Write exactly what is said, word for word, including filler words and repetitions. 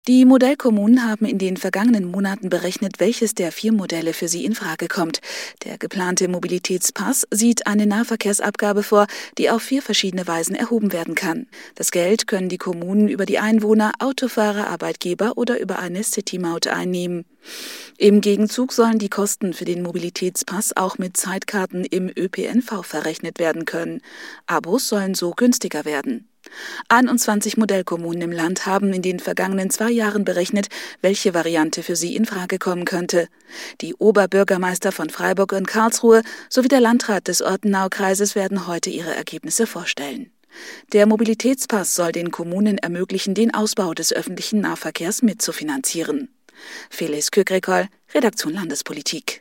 Die Modellkommunen haben in den vergangenen Monaten berechnet, welches der vier Modelle für sie in Frage kommt. Der geplante Mobilitätspass sieht eine Nahverkehrsabgabe vor, die auf vier verschiedene Weisen erhoben werden kann. Das Geld können die Kommunen über die Einwohner, Autofahrer, Arbeitgeber oder über eine City-Maut einnehmen. Im Gegenzug sollen die Kosten für den Mobilitätspass auch mit Zeitkarten im Ö P N V verrechnet werden können. Abos sollen so günstiger werden. einundzwanzig Modellkommunen im Land haben in den vergangenen zwei Jahren berechnet, welche Variante für sie in Frage kommen könnte. Die Oberbürgermeister von Freiburg und Karlsruhe sowie der Landrat des Ortenaukreises werden heute ihre Ergebnisse vorstellen. Der Mobilitätspass soll den Kommunen ermöglichen, den Ausbau des öffentlichen Nahverkehrs mitzufinanzieren. Felice Kögrekol, Redaktion Landespolitik.